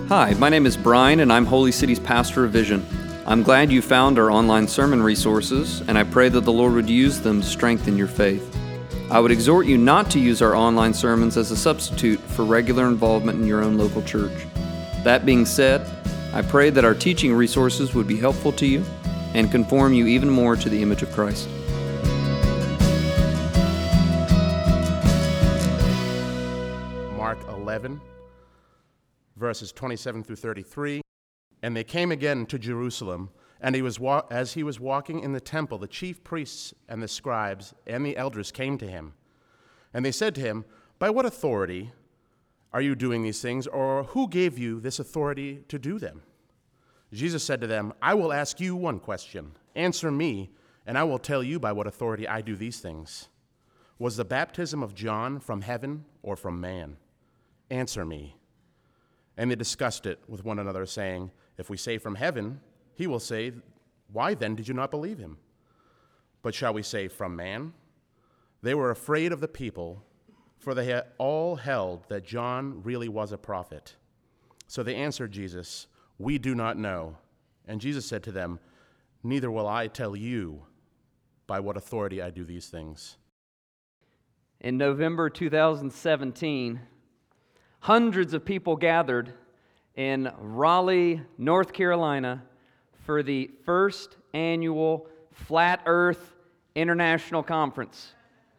Hi, my name is Brian, and I'm Holy City's pastor of Vision. I'm glad you found our online sermon resources, and I pray that the Lord would use them to strengthen your faith. I would exhort you not to use our online sermons as a substitute for regular involvement in your own local church. That being said, I pray that our teaching resources would be helpful to you and conform you even more to the image of Christ. Mark 11, verses 27 through 33. And they came again to Jerusalem, and as he was walking in the temple, the chief priests and the scribes and the elders came to him. And they said to him, "By what authority are you doing these things, or who gave you this authority to do them?" Jesus said to them, "I will ask you one question. Answer me, and I will tell you by what authority I do these things. Was the baptism of John from heaven or from man? Answer me." And they discussed it with one another, saying, "If we say from heaven, he will say, 'Why then did you not believe him?' But shall we say from man?" They were afraid of the people, for they had all held that John really was a prophet. So they answered Jesus, "We do not know." And Jesus said to them, "Neither will I tell you by what authority I do these things." In November 2017, hundreds of people gathered in Raleigh, North Carolina for the first annual Flat Earth International Conference.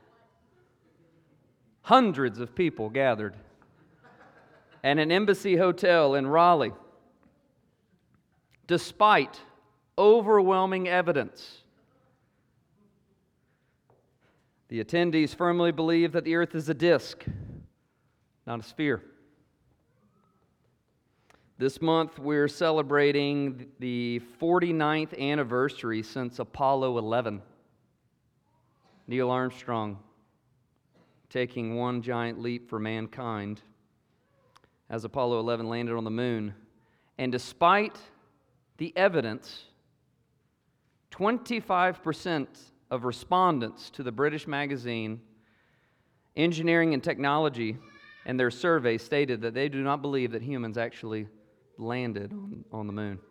Hundreds of people gathered at an Embassy Hotel in Raleigh, despite overwhelming evidence. The attendees firmly believe that the earth is a disk, not a sphere. This month, we're celebrating the 49th anniversary since Apollo 11. Neil Armstrong taking one giant leap for mankind as Apollo 11 landed on the moon. And despite the evidence, 25% of respondents to the British magazine Engineering and Technology and their survey stated that they do not believe that humans actually landed on the moon.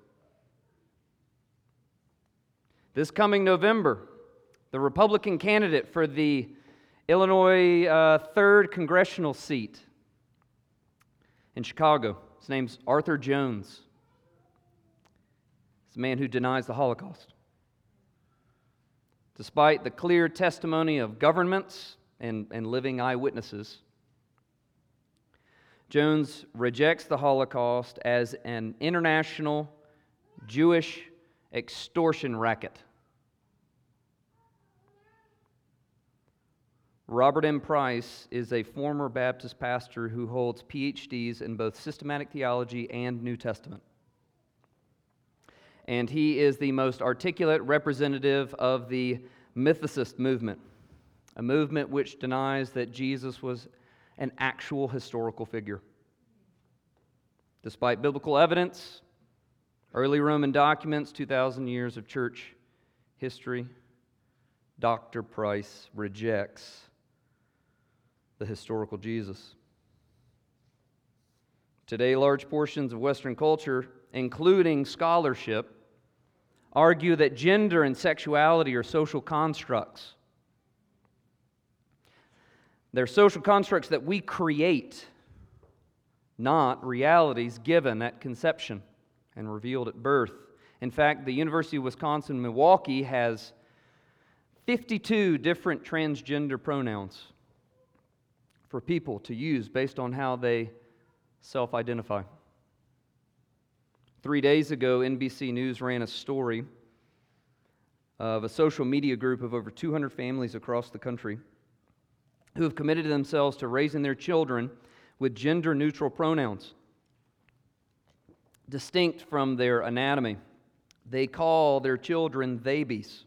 This coming November, the Republican candidate for the Illinois 3rd congressional seat in Chicago, his name's Arthur Jones. He's a man who denies the Holocaust. Despite the clear testimony of governments and living eyewitnesses, Jones rejects the Holocaust as an international Jewish extortion racket. Robert M. Price is a former Baptist pastor who holds PhDs in both systematic theology and New Testament. And he is the most articulate representative of the mythicist movement, a movement which denies that Jesus was an actual historical figure. Despite biblical evidence, early Roman documents, 2,000 years of church history, Dr. Price rejects the historical Jesus. Today, large portions of Western culture, including scholarship, argue that gender and sexuality are social constructs. They're social constructs that we create, not realities given at conception and revealed at birth. In fact, the University of Wisconsin-Milwaukee has 52 different transgender pronouns for people to use based on how they self-identify. 3 days ago, NBC News ran a story of a social media group of over 200 families across the country who have committed themselves to raising their children with gender-neutral pronouns, distinct from their anatomy. They call their children babies.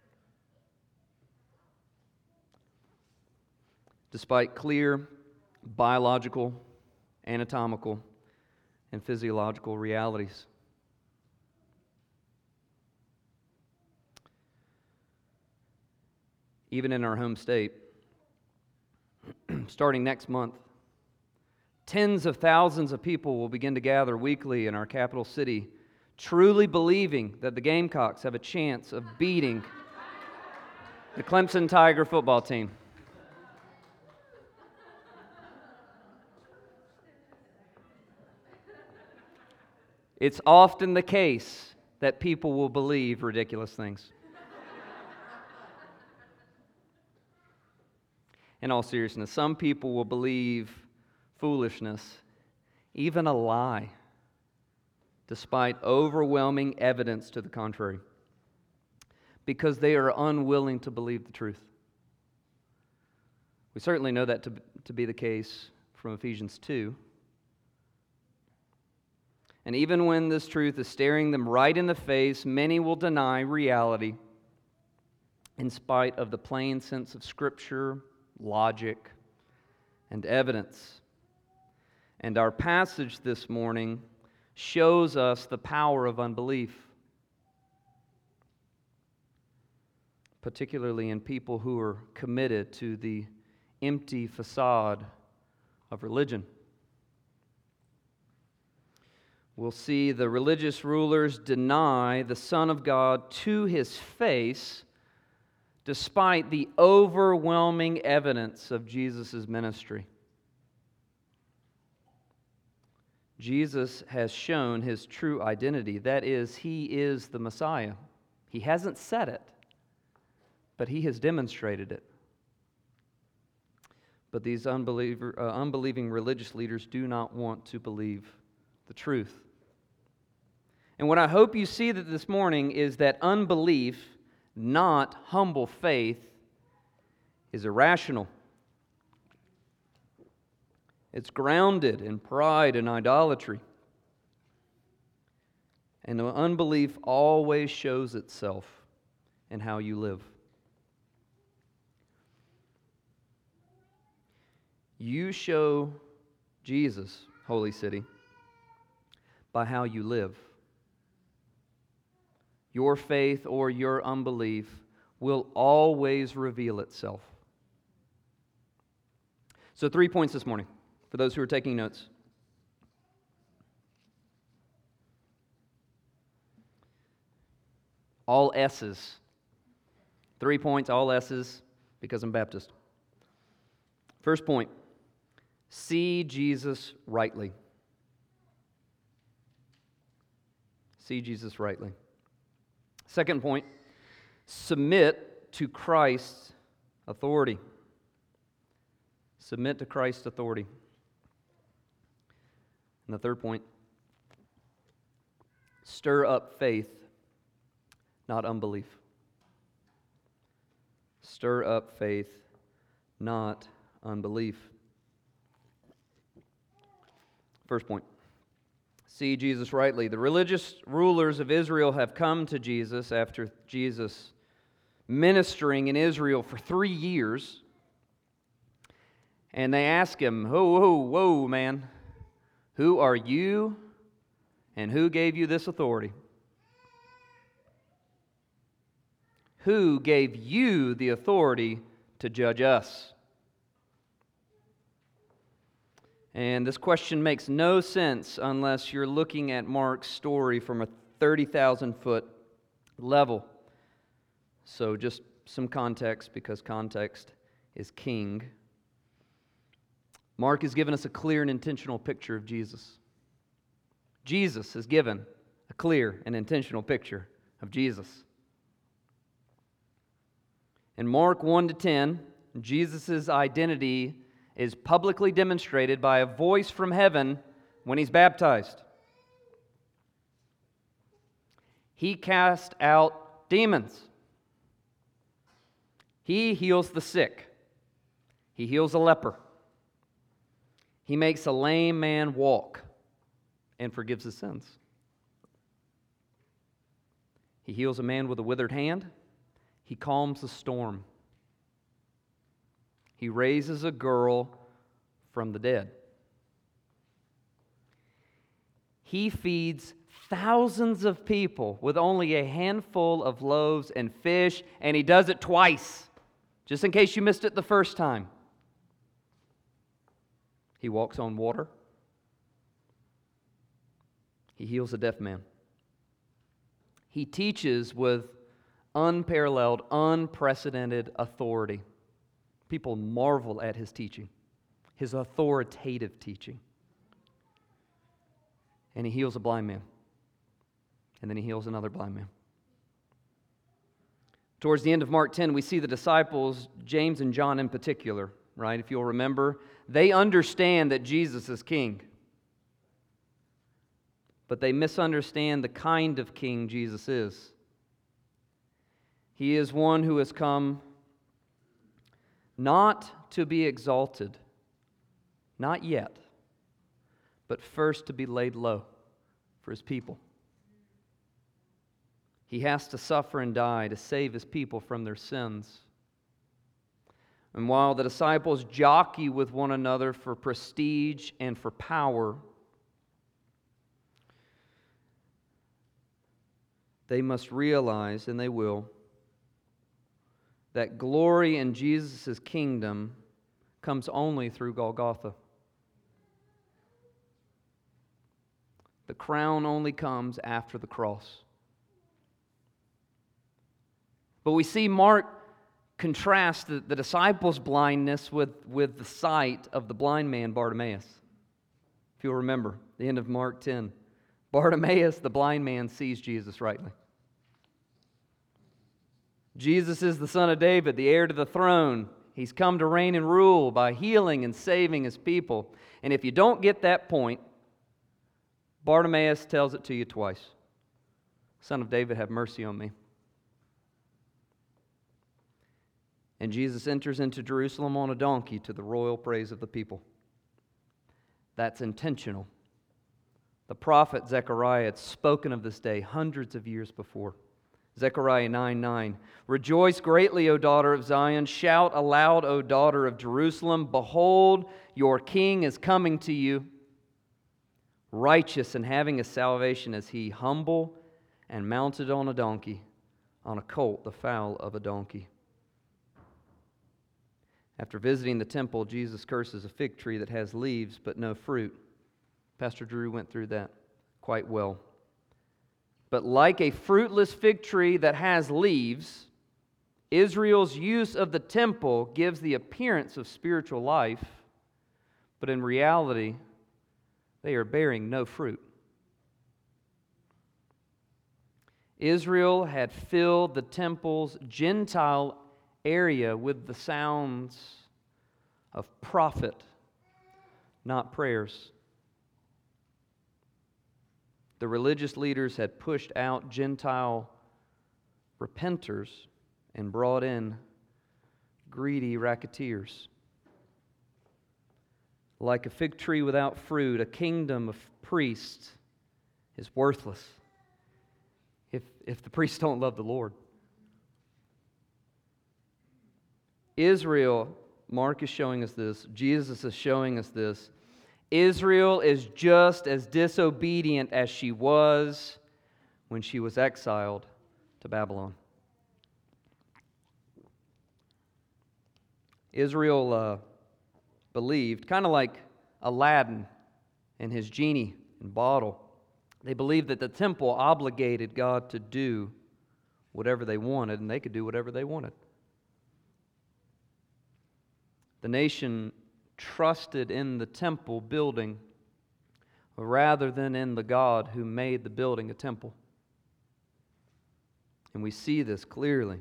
Despite clear biological, anatomical, and physiological realities. Even in our home state, starting next month, Tens of thousands of people will begin to gather weekly in our capital city, truly believing that the Gamecocks have a chance of beating the Clemson Tiger football team. It's often the case that people will believe ridiculous things. In all seriousness, some people will believe foolishness, even a lie, despite overwhelming evidence to the contrary, because they are unwilling to believe the truth. We certainly know that to be the case from Ephesians 2. And even when this truth is staring them right in the face, many will deny reality in spite of the plain sense of Scripture, logic, and evidence. And our passage this morning shows us the power of unbelief, particularly in people who are committed to the empty facade of religion. We'll see the religious rulers deny the Son of God to His face despite the overwhelming evidence of Jesus' ministry. Jesus has shown His true identity. That is, He is the Messiah. He hasn't said it, but He has demonstrated it. But these unbelieving religious leaders do not want to believe the truth. And what I hope you see that this morning is that unbelief, not humble faith, is irrational. It's grounded in pride and idolatry. And unbelief always shows itself in how you live. You show Jesus, Holy City, by how you live. Your faith or your unbelief will always reveal itself. So 3 points this morning for those who are taking notes. All S's. 3 points, all S's, because I'm Baptist. First point, see Jesus rightly. See Jesus rightly. Second point, submit to Christ's authority. Submit to Christ's authority. And the third point, stir up faith, not unbelief. Stir up faith, not unbelief. First point, see Jesus rightly. The religious rulers of Israel have come to Jesus after Jesus ministering in Israel for 3 years. And they ask him, whoa, man, who are you and who gave you this authority? Who gave you the authority to judge us? And this question makes no sense unless you're looking at Mark's story from a 30,000-foot level. So just some context, because context is king. Mark has given us a clear and intentional picture of Jesus. Jesus has given a clear and intentional picture of Jesus. In Mark 1-10, Jesus' identity is publicly demonstrated by a voice from heaven when He's baptized. He cast out demons. He heals the sick. He heals a leper. He makes a lame man walk and forgives his sins. He heals a man with a withered hand. He calms a storm. He raises a girl from the dead. He feeds thousands of people with only a handful of loaves and fish, and He does it twice, just in case you missed it the first time. He walks on water. He heals a deaf man. He teaches with unparalleled, unprecedented authority. People marvel at his teaching, his authoritative teaching. And he heals a blind man. And then he heals another blind man. Towards the end of Mark 10, we see the disciples, James and John in particular, right? If you'll remember, they understand that Jesus is king. But they misunderstand the kind of king Jesus is. He is one who has come not to be exalted, not yet, but first to be laid low for his people. He has to suffer and die to save his people from their sins. And while the disciples jockey with one another for prestige and for power, they must realize, and they will, that glory in Jesus' kingdom comes only through Golgotha. The crown only comes after the cross. But we see Mark contrast the disciples' blindness with the sight of the blind man Bartimaeus. If you'll remember, the end of Mark 10. Bartimaeus, the blind man, sees Jesus rightly. Jesus is the Son of David, the heir to the throne. He's come to reign and rule by healing and saving his people. And if you don't get that point, Bartimaeus tells it to you twice. Son of David, have mercy on me. And Jesus enters into Jerusalem on a donkey to the royal praise of the people. That's intentional. The prophet Zechariah had spoken of this day hundreds of years before. Zechariah 9:9. Rejoice greatly, O daughter of Zion. Shout aloud, O daughter of Jerusalem. Behold, your king is coming to you. Righteous and having a salvation is he, humble and mounted on a donkey, on a colt, the foal of a donkey. After visiting the temple, Jesus curses a fig tree that has leaves but no fruit. Pastor Drew went through that quite well. But like a fruitless fig tree that has leaves, Israel's use of the temple gives the appearance of spiritual life, but in reality, they are bearing no fruit. Israel had filled the temple's Gentile area with the sounds of prophet, not prayers. The religious leaders had pushed out Gentile repenters and brought in greedy racketeers. Like a fig tree without fruit, a kingdom of priests is worthless if the priests don't love the Lord. Israel, Mark is showing us this, Jesus is showing us this. Israel is just as disobedient as she was when she was exiled to Babylon. Israel believed, kind of like Aladdin and his genie and bottle, they believed that the temple obligated God to do whatever they wanted, and they could do whatever they wanted. The nation trusted in the temple building rather than in the God who made the building a temple. And we see this clearly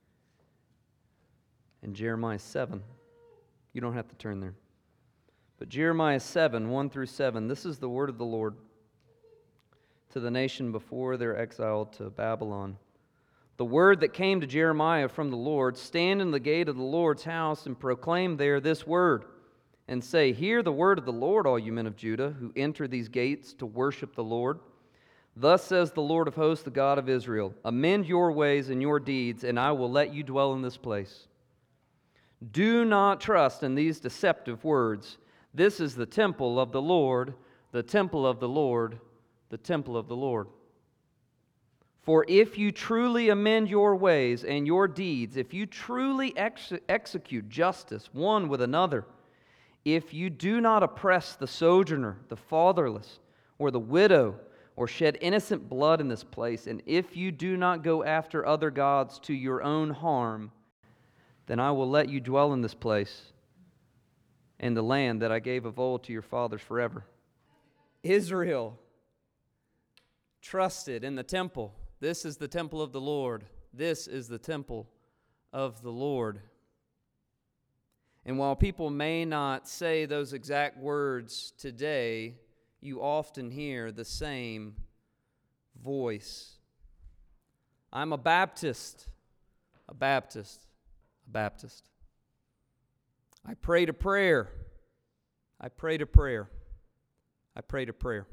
in Jeremiah 7. You don't have to turn there. But Jeremiah 7, 1 through 7, this is the word of the Lord to the nation before they're exiled to Babylon. The word that came to Jeremiah from the Lord, stand in the gate of the Lord's house and proclaim there this word, and say, hear the word of the Lord, all you men of Judah, who enter these gates to worship the Lord. Thus says the Lord of hosts, the God of Israel, amend your ways and your deeds, and I will let you dwell in this place. Do not trust in these deceptive words. This is the temple of the Lord, the temple of the Lord, the temple of the Lord. For if you truly amend your ways and your deeds, if you truly execute justice one with another, if you do not oppress the sojourner, the fatherless, or the widow, or shed innocent blood in this place, and if you do not go after other gods to your own harm, then I will let you dwell in this place, in the land that I gave of old to your fathers forever. Israel trusted in the temple. This is the temple of the Lord. This is the temple of the Lord. And while people may not say those exact words today, you often hear the same voice. I'm a Baptist, a Baptist, a Baptist. I pray to prayer. I pray to prayer. I pray to prayer.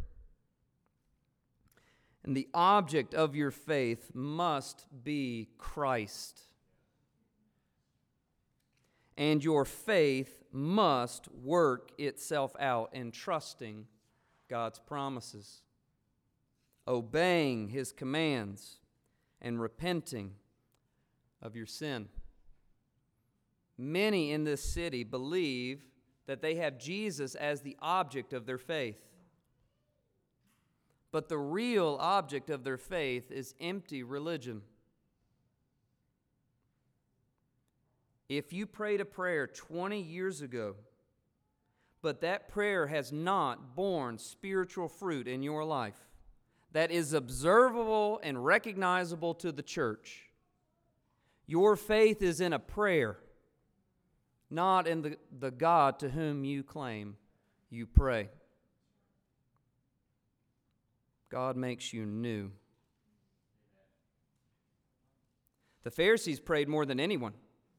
And the object of your faith must be Christ. And your faith must work itself out in trusting God's promises, obeying His commands, and repenting of your sin. Many in this city believe that they have Jesus as the object of their faith. But the real object of their faith is empty religion. If you prayed a prayer 20 years ago, but that prayer has not borne spiritual fruit in your life that is observable and recognizable to the church, your faith is in a prayer, not in the God to whom you claim you pray. God makes you new. The Pharisees prayed more than anyone,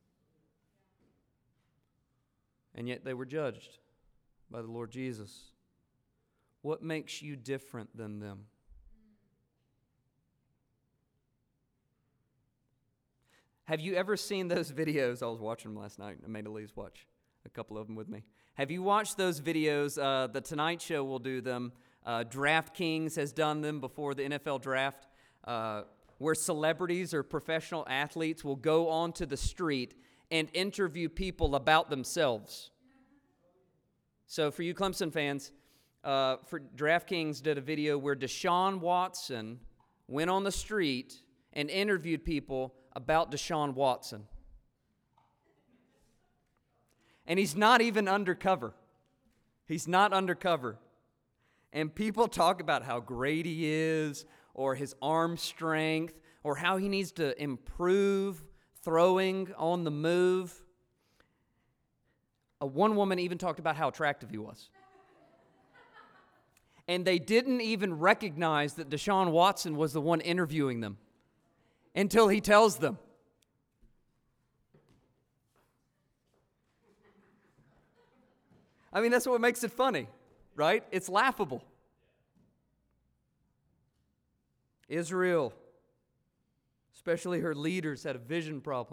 and yet they were judged by the Lord Jesus. What makes you different than them? Have you ever seen those videos? I was watching them last night. I made Elise watch a couple of them with me. Have you watched those videos? The Tonight Show will do them. DraftKings has done them before the NFL draft, where celebrities or professional athletes will go onto the street and interview people about themselves. So for you Clemson fans, for DraftKings did a video where Deshaun Watson went on the street and interviewed people about Deshaun Watson. And he's not even undercover. He's not undercover. And people talk about how great he is, or his arm strength, or how he needs to improve throwing on the move. One woman even talked about how attractive he was. And they didn't even recognize that Deshaun Watson was the one interviewing them until he tells them. I mean, that's what makes it funny, right? It's laughable. Israel, especially her leaders, had a vision problem.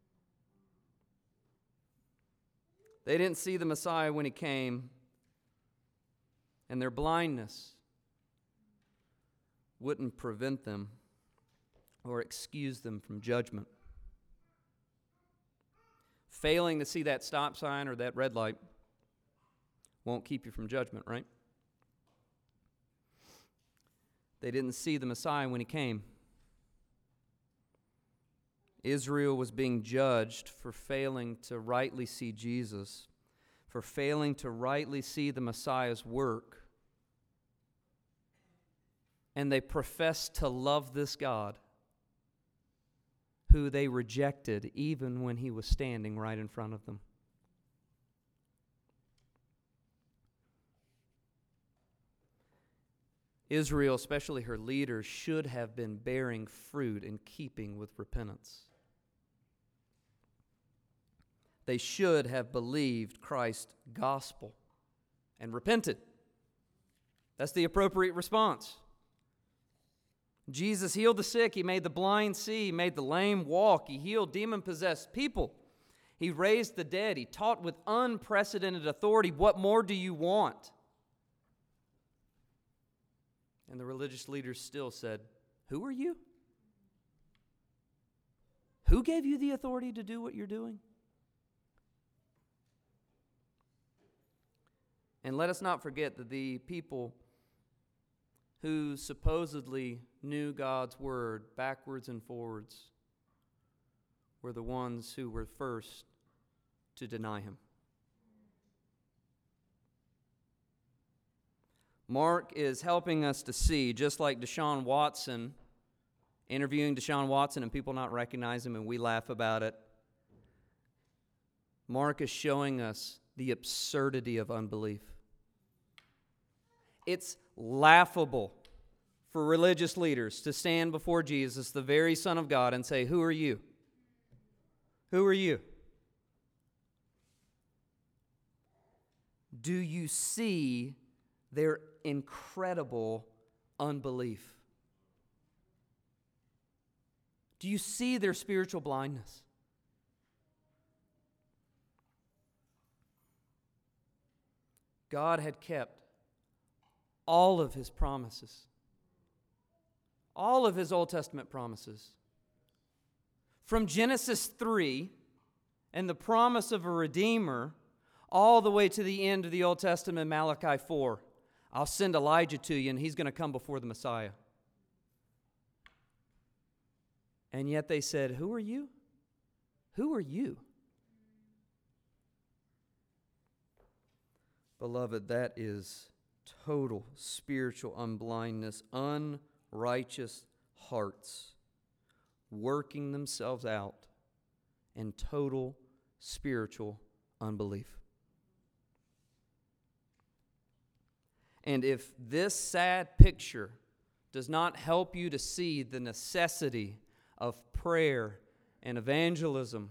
They didn't see the Messiah when he came, and their blindness wouldn't prevent them or excuse them from judgment. Failing to see that stop sign or that red light won't keep you from judgment, right? They didn't see the Messiah when he came. Israel was being judged for failing to rightly see Jesus, for failing to rightly see the Messiah's work. And they professed to love this God, who they rejected even when he was standing right in front of them. Israel, especially her leaders, should have been bearing fruit in keeping with repentance. They should have believed Christ's gospel and repented. That's the appropriate response. Jesus healed the sick. He made the blind see. He made the lame walk. He healed demon-possessed people. He raised the dead. He taught with unprecedented authority. What more do you want? And the religious leaders still said, "Who are you? Who gave you the authority to do what you're doing?" And let us not forget that the people who supposedly knew God's word backwards and forwards were the ones who were first to deny him. Mark is helping us to see, just like Deshaun Watson, interviewing Deshaun Watson and people not recognize him and we laugh about it. Mark is showing us the absurdity of unbelief. It's laughable for religious leaders to stand before Jesus, the very Son of God, and say, "Who are you? Who are you?" Do you see their incredible unbelief? Do you see their spiritual blindness? God had kept all of his promises, all of his Old Testament promises. From Genesis 3 and the promise of a Redeemer all the way to the end of the Old Testament, Malachi 4. I'll send Elijah to you and he's going to come before the Messiah. And yet they said, "Who are you? Who are you?" Beloved, that is total spiritual unblindness, unrighteous hearts working themselves out in total spiritual unbelief. And if this sad picture does not help you to see the necessity of prayer and evangelism,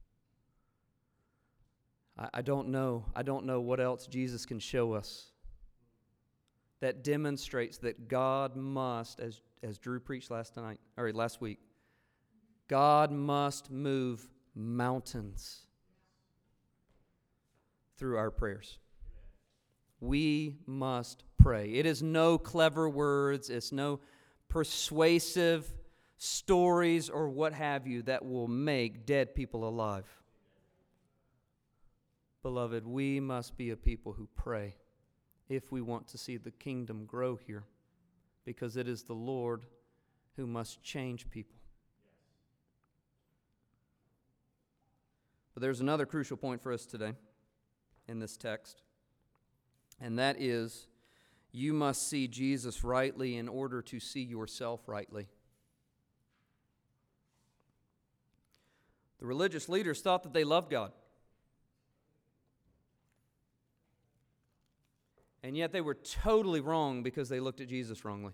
I don't know what else Jesus can show us that demonstrates that God must, as Drew preached last week, God must move mountains through our prayers. We must pray. It is no clever words, it's no persuasive stories or what have you that will make dead people alive. Beloved, we must be a people who pray if we want to see the kingdom grow here, because it is the Lord who must change people. But there's another crucial point for us today in this text, and that is you must see Jesus rightly in order to see yourself rightly. The religious leaders thought that they loved God. And yet they were totally wrong because they looked at Jesus wrongly.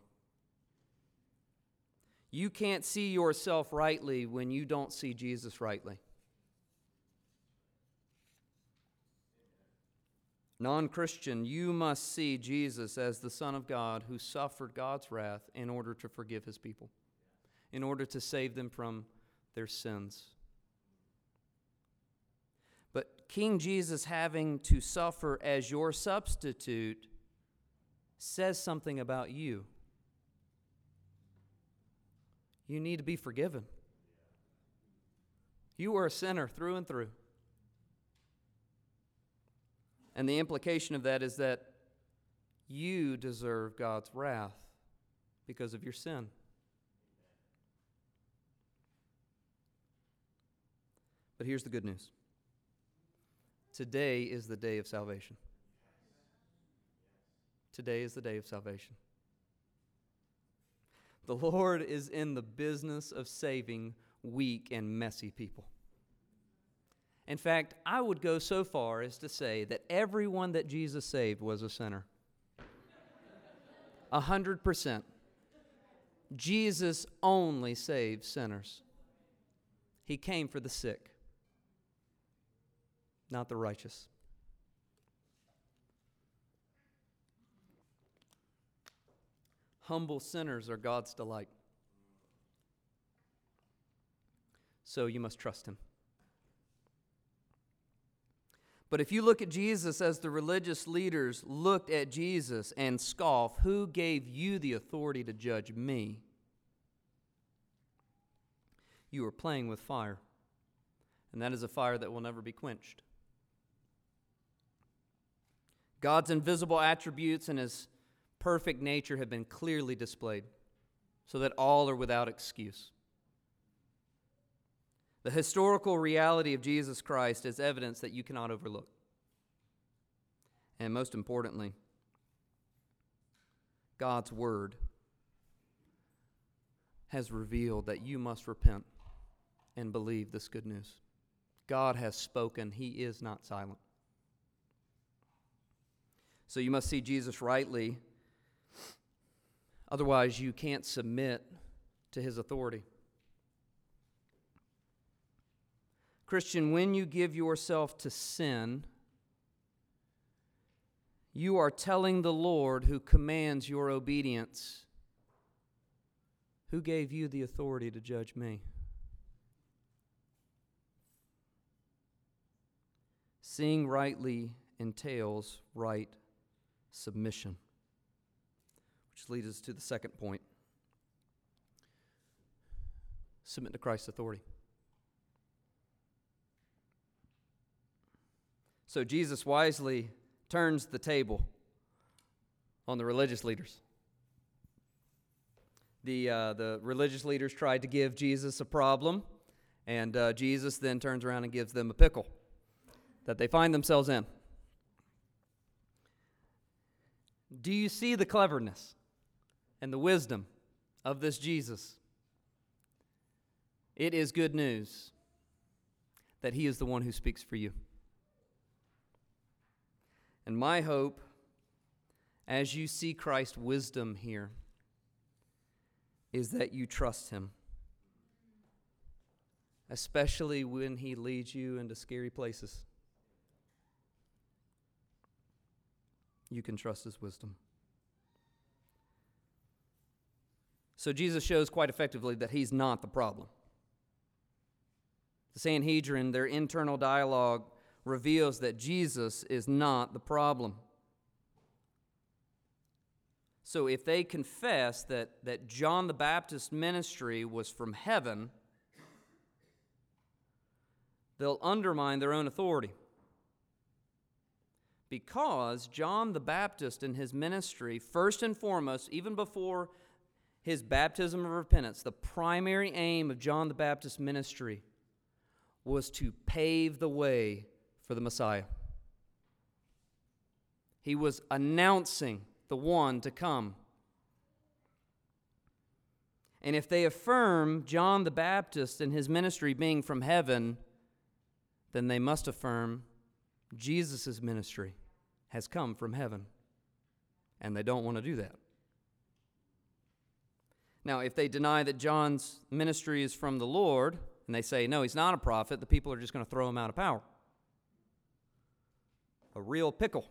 You can't see yourself rightly when you don't see Jesus rightly. Non-Christian, you must see Jesus as the Son of God who suffered God's wrath in order to forgive his people, in order to save them from their sins. But King Jesus having to suffer as your substitute says something about you. You need to be forgiven. You are a sinner through and through. And the implication of that is that you deserve God's wrath because of your sin. But here's the good news. Today is the day of salvation. Today is the day of salvation. The Lord is in the business of saving weak and messy people. In fact, I would go so far as to say that everyone that Jesus saved was a sinner. 100%. Jesus only saves sinners. He came for the sick, not the righteous. Humble sinners are God's delight. So you must trust him. But if you look at Jesus as the religious leaders looked at Jesus and scoff, who gave you the authority to judge me? You are playing with fire, and that is a fire that will never be quenched. God's invisible attributes and His perfect nature have been clearly displayed, so that all are without excuse. The historical reality of Jesus Christ is evidence that you cannot overlook. And most importantly, God's Word has revealed that you must repent and believe this good news. God has spoken. He is not silent. So you must see Jesus rightly. Otherwise, you can't submit to His authority. Christian, when you give yourself to sin, you are telling the Lord who commands your obedience, "Who gave you the authority to judge me?" Seeing rightly entails right submission, which leads us to the second point. Submit to Christ's authority. So Jesus wisely turns the table on the religious leaders. The religious leaders tried to give Jesus a problem, and Jesus then turns around and gives them a pickle that they find themselves in. Do you see the cleverness and the wisdom of this Jesus? It is good news that He is the one who speaks for you. And my hope, as you see Christ's wisdom here, is that you trust Him, especially when He leads you into scary places. You can trust His wisdom. So Jesus shows quite effectively that He's not the problem. The Sanhedrin, their internal dialogue, reveals that Jesus is not the problem. So if they confess that John the Baptist's ministry was from heaven, they'll undermine their own authority. Because John the Baptist in his ministry, first and foremost, even before his baptism of repentance, the primary aim of John the Baptist's ministry was to pave the way for the Messiah. He was announcing the one to come. And if they affirm John the Baptist and his ministry being from heaven, then they must affirm Jesus' ministry has come from heaven. And they don't want to do that. Now, if they deny that John's ministry is from the Lord, and they say, no, he's not a prophet, the people are just going to throw him out of power. A real pickle.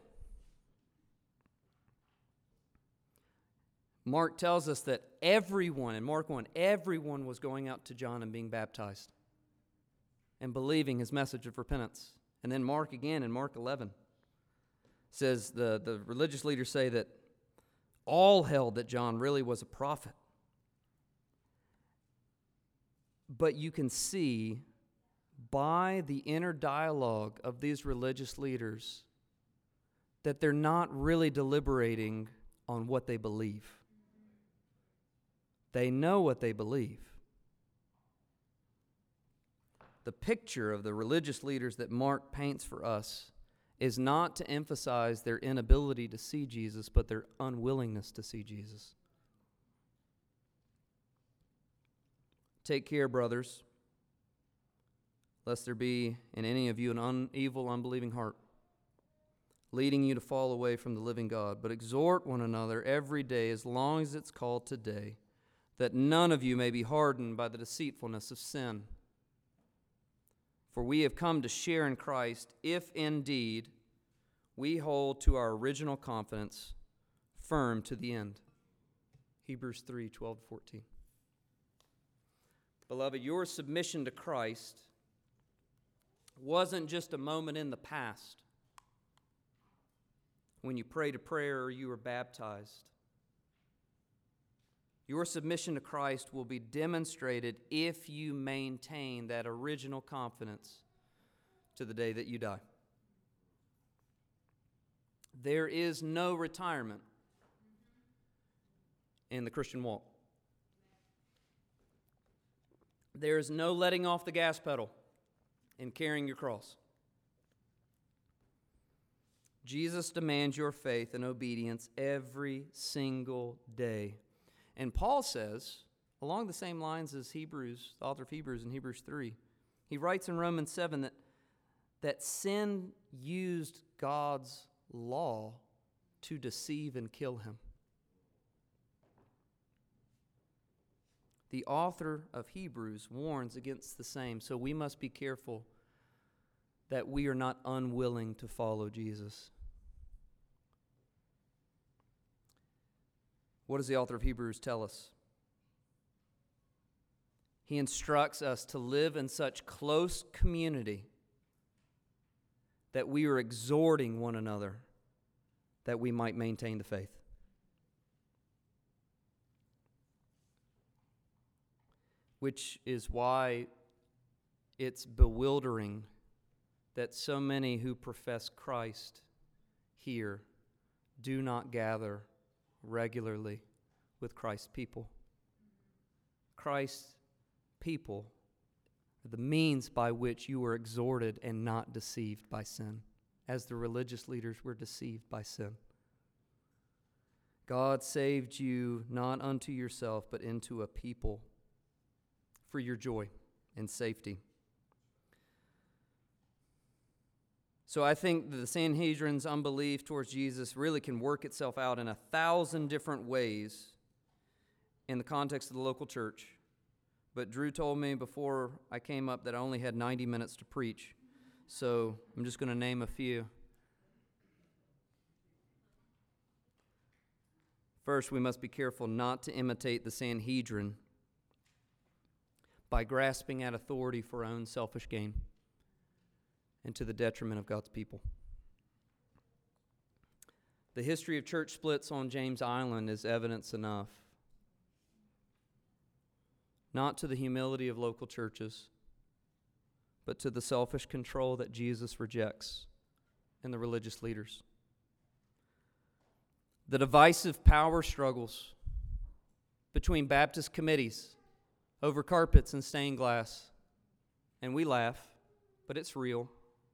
Mark tells us that everyone, in Mark 1, everyone was going out to John and being baptized and believing his message of repentance. And then Mark again, in Mark 11, says the religious leaders say that all held that John really was a prophet. But you can see by the inner dialogue of these religious leaders that they're not really deliberating on what they believe. They know what they believe. The picture of the religious leaders that Mark paints for us is not to emphasize their inability to see Jesus, but their unwillingness to see Jesus. Take care, brothers, lest there be in any of you an evil, unbelieving heart, leading you to fall away from the living God. But exhort one another every day, as long as it's called today, that none of you may be hardened by the deceitfulness of sin. For we have come to share in Christ, if indeed we hold to our original confidence firm to the end. Hebrews 3:12-14. Beloved, your submission to Christ wasn't just a moment in the past when you prayed a prayer or you were baptized. Your submission to Christ will be demonstrated if you maintain that original confidence to the day that you die. There is no retirement in the Christian walk. There is no letting off the gas pedal in carrying your cross. Jesus demands your faith and obedience every single day. And Paul says, along the same lines as Hebrews, the author of Hebrews in Hebrews 3, he writes in Romans 7 that sin used God's law to deceive and kill him. The author of Hebrews warns against the same, so we must be careful that we are not unwilling to follow Jesus. What does the author of Hebrews tell us? He instructs us to live in such close community that we are exhorting one another that we might maintain the faith. Which is why it's bewildering that so many who profess Christ here do not gather regularly with Christ's people. Christ's people are the means by which you were exhorted and not deceived by sin, as the religious leaders were deceived by sin. God saved you not unto yourself, but into a people for your joy and safety. So I think that the Sanhedrin's unbelief towards Jesus really can work itself out in 1,000 different ways in the context of the local church. But Drew told me before I came up that I only had 90 minutes to preach. So I'm just going to name a few. First, we must be careful not to imitate the Sanhedrin by grasping at authority for our own selfish gain and to the detriment of God's people. The history of church splits on James Island is evidence enough. Not to the humility of local churches, but to the selfish control that Jesus rejects in the religious leaders. The divisive power struggles between Baptist committees over carpets and stained glass. And we laugh, but it's real.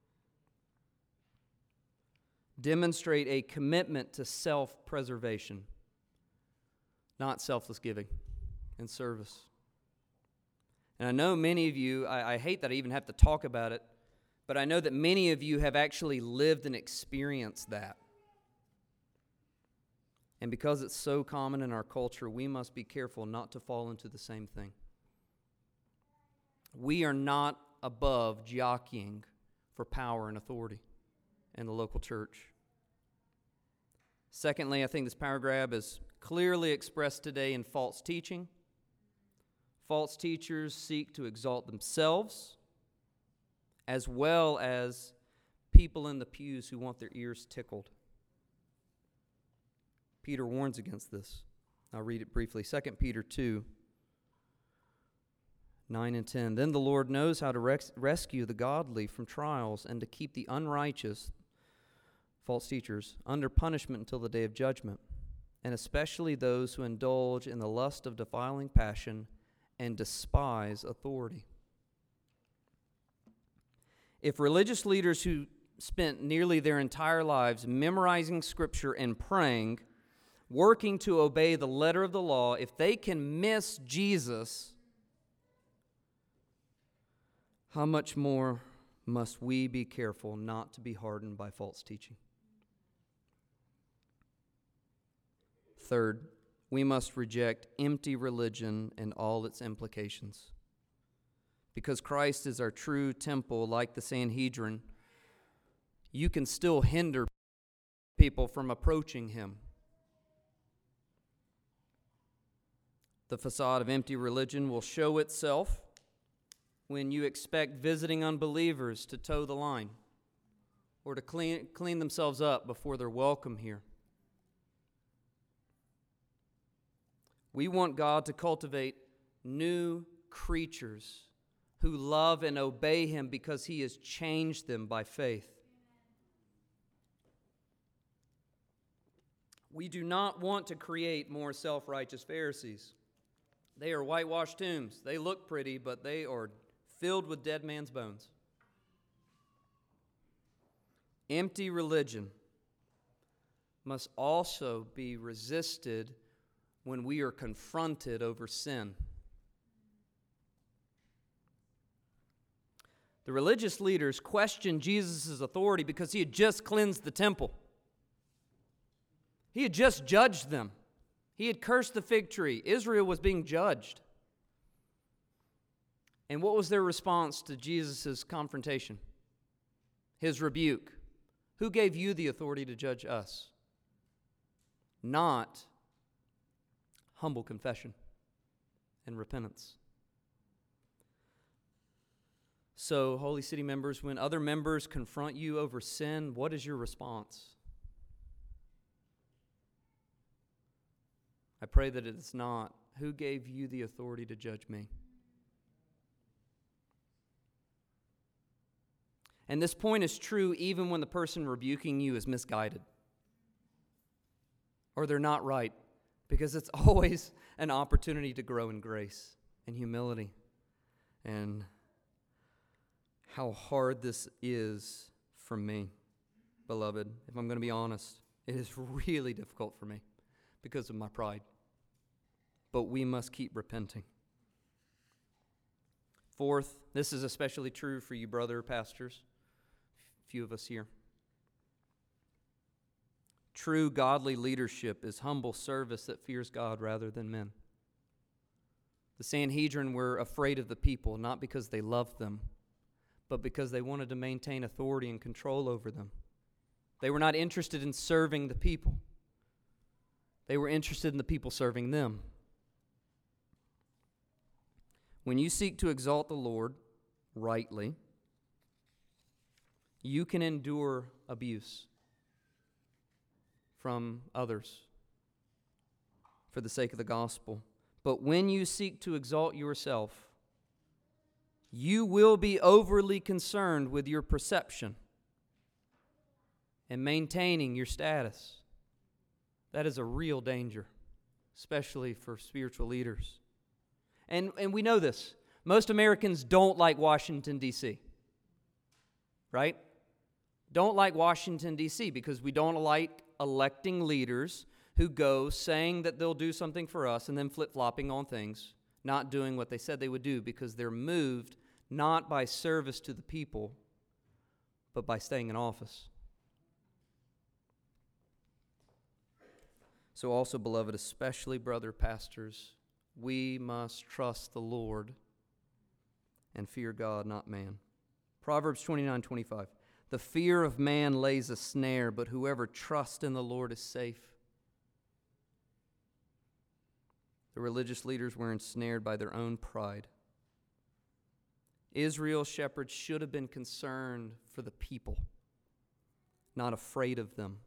Demonstrate a commitment to self-preservation, not selfless giving and service. And I know many of you, I hate that I even have to talk about it, but I know that many of you have actually lived and experienced that. And because it's so common in our culture, we must be careful not to fall into the same thing. We are not above jockeying for power and authority in the local church. Secondly, I think this power grab is clearly expressed today in false teaching. False teachers seek to exalt themselves as well as people in the pews who want their ears tickled. Peter warns against this. I'll read it briefly. 2 Peter 2, 9 and 10. Then the Lord knows how to rescue the godly from trials and to keep the unrighteous, false teachers, under punishment until the day of judgment, and especially those who indulge in the lust of defiling passion and despise authority. If religious leaders who spent nearly their entire lives memorizing Scripture and praying, working to obey the letter of the law, if they can miss Jesus, how much more must we be careful not to be hardened by false teaching? Third, we must reject empty religion and all its implications. Because Christ is our true temple, like the Sanhedrin, you can still hinder people from approaching Him. The facade of empty religion will show itself when you expect visiting unbelievers to toe the line or to clean themselves up before they're welcome here. We want God to cultivate new creatures who love and obey Him because He has changed them by faith. We do not want to create more self-righteous Pharisees. They are whitewashed tombs. They look pretty, but they are filled with dead man's bones. Empty religion must also be resisted when we are confronted over sin. The religious leaders questioned Jesus' authority because he had just cleansed the temple. He had just judged them. He had cursed the fig tree. Israel was being judged. And what was their response to Jesus' confrontation? His rebuke. Who gave you the authority to judge us? Not humble confession and repentance. So, Holy City members, when other members confront you over sin, what is your response? I pray that it's not, who gave you the authority to judge me? And this point is true even when the person rebuking you is misguided or they're not right, because it's always an opportunity to grow in grace and humility. And how hard this is for me, beloved, if I'm going to be honest, it is really difficult for me because of my pride. But we must keep repenting. Fourth, this is especially true for you brother pastors, a few of us here. True godly leadership is humble service that fears God rather than men. The Sanhedrin were afraid of the people, not because they loved them, but because they wanted to maintain authority and control over them. They were not interested in serving the people. They were interested in the people serving them. When you seek to exalt the Lord rightly, you can endure abuse from others for the sake of the gospel. But when you seek to exalt yourself, you will be overly concerned with your perception and maintaining your status. That is a real danger, especially for spiritual leaders. And we know this. Most Americans don't like Washington, D.C., right? Don't like Washington, D.C. because we don't like electing leaders who go saying that they'll do something for us and then flip-flopping on things, not doing what they said they would do because they're moved not by service to the people, but by staying in office. So also, beloved, especially brother pastors, we must trust the Lord and fear God, not man. Proverbs 29:25. The fear of man lays a snare, but whoever trusts in the Lord is safe. The religious leaders were ensnared by their own pride. Israel's shepherds should have been concerned for the people, not afraid of them.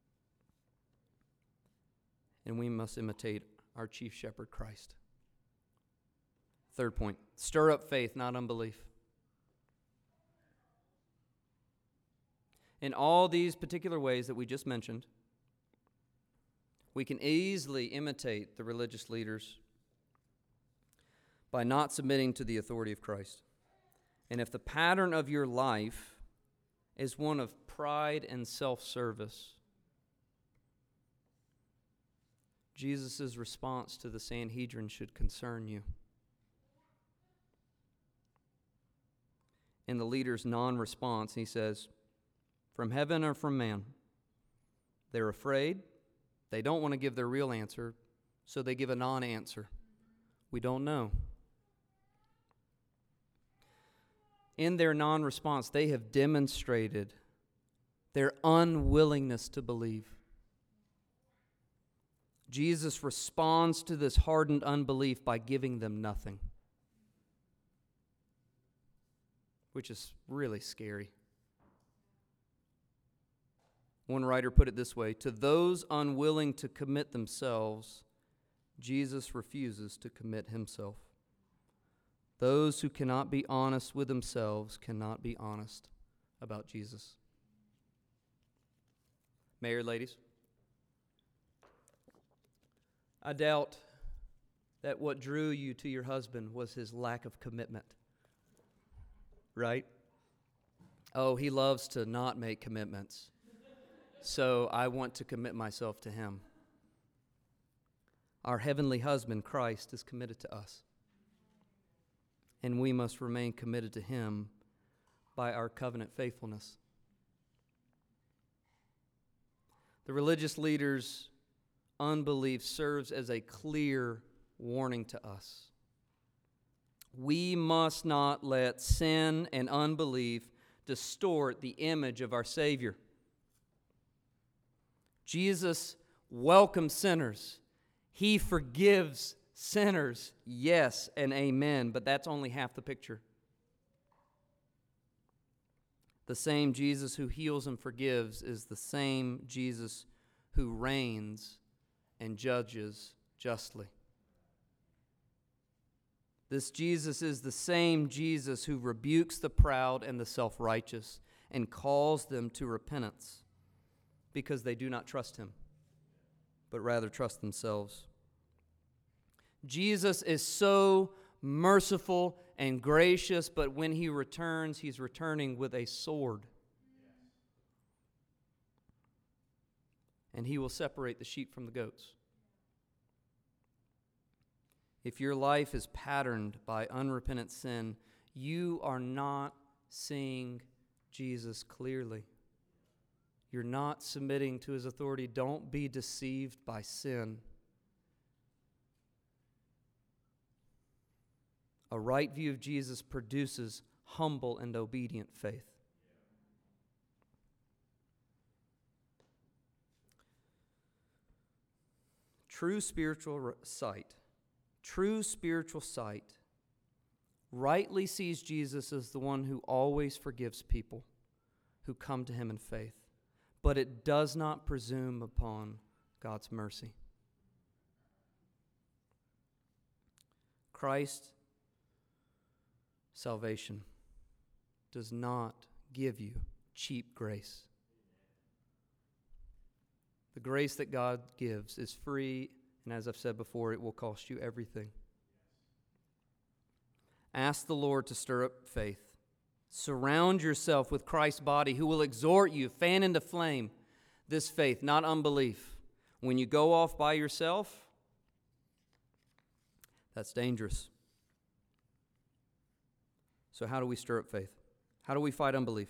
And we must imitate our chief shepherd, Christ. Third point, stir up faith, not unbelief. In all these particular ways that we just mentioned, we can easily imitate the religious leaders by not submitting to the authority of Christ. And if the pattern of your life is one of pride and self-service, Jesus' response to the Sanhedrin should concern you. In the leader's non-response, he says, from heaven or from man? They're afraid. They don't want to give their real answer, so they give a non-answer. We don't know. In their non-response, they have demonstrated their unwillingness to believe. Jesus responds to this hardened unbelief by giving them nothing, which is really scary. One writer put it this way, to those unwilling to commit themselves, Jesus refuses to commit himself. Those who cannot be honest with themselves cannot be honest about Jesus. Mayor, ladies. I doubt that what drew you to your husband was his lack of commitment. Right? Oh, he loves to not make commitments. So I want to commit myself to him. Our heavenly husband, Christ, is committed to us. And we must remain committed to him by our covenant faithfulness. The religious leaders' unbelief serves as a clear warning to us. We must not let sin and unbelief distort the image of our Savior. Jesus welcomes sinners. He forgives sinners. Yes and amen, but that's only half the picture. The same Jesus who heals and forgives is the same Jesus who reigns and judges justly. This Jesus is the same Jesus who rebukes the proud and the self-righteous and calls them to repentance because they do not trust him, but rather trust themselves. Jesus is so merciful and gracious, but when he returns, he's returning with a sword. And he will separate the sheep from the goats. If your life is patterned by unrepentant sin, you are not seeing Jesus clearly. You're not submitting to his authority. Don't be deceived by sin. A right view of Jesus produces humble and obedient faith. True spiritual sight rightly sees Jesus as the one who always forgives people who come to him in faith, but it does not presume upon God's mercy. Christ's salvation does not give you cheap grace. The grace that God gives is free, and as I've said before, it will cost you everything. Ask the Lord to stir up faith. Surround yourself with Christ's body, who will exhort you, fan into flame this faith, not unbelief. When you go off by yourself, that's dangerous. So how do we stir up faith? How do we fight unbelief?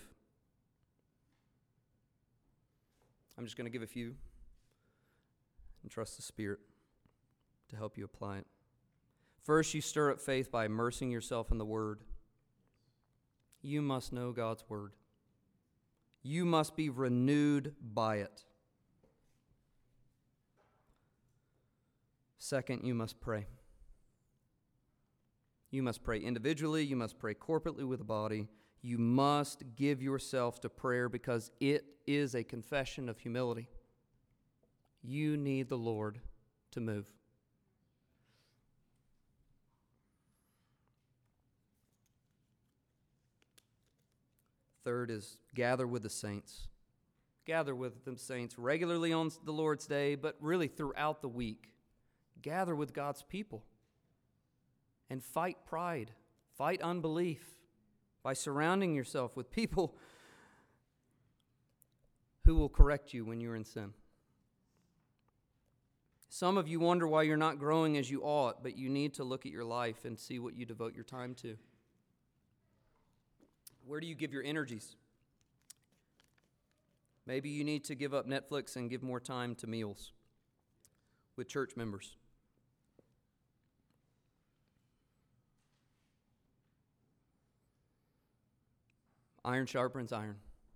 I'm just going to give a few and trust the Spirit to help you apply it. First, you stir up faith by immersing yourself in the Word. You must know God's Word. You must be renewed by it. Second, you must pray. You must pray individually. You must pray corporately with the body. You must give yourself to prayer because it is a confession of humility. You need the Lord to move. Third is gather with the saints. Gather with the saints regularly on the Lord's Day, but really throughout the week. Gather with God's people and fight pride, fight unbelief by surrounding yourself with people who will correct you when you're in sin. Some of you wonder why you're not growing as you ought, but you need to look at your life and see what you devote your time to. Where do you give your energies? Maybe you need to give up Netflix and give more time to meals with church members. Iron sharpens iron.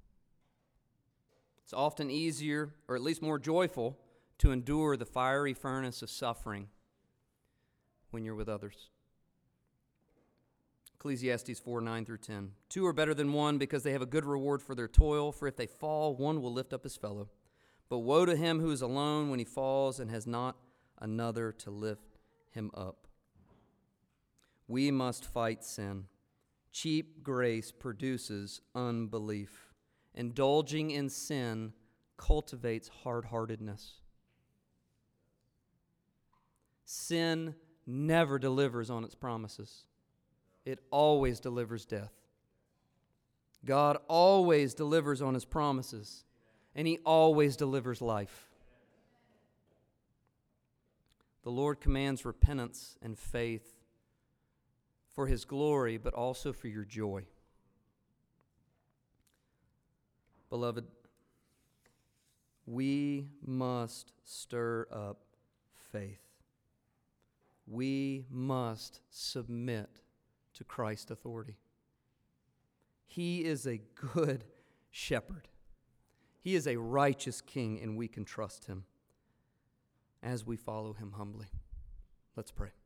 It's often easier, or at least more joyful, to endure the fiery furnace of suffering when you're with others. Ecclesiastes 4:9-10. Two are better than one because they have a good reward for their toil, for if they fall, one will lift up his fellow. But woe to him who is alone when he falls and has not another to lift him up. We must fight sin. Cheap grace produces unbelief. Indulging in sin cultivates hard-heartedness. Sin never delivers on its promises. It always delivers death. God always delivers on His promises, and He always delivers life. The Lord commands repentance and faith for His glory, but also for your joy. Beloved, we must stir up faith. We must submit to Christ's authority. He is a good shepherd. He is a righteous king, and we can trust Him as we follow Him humbly. Let's pray.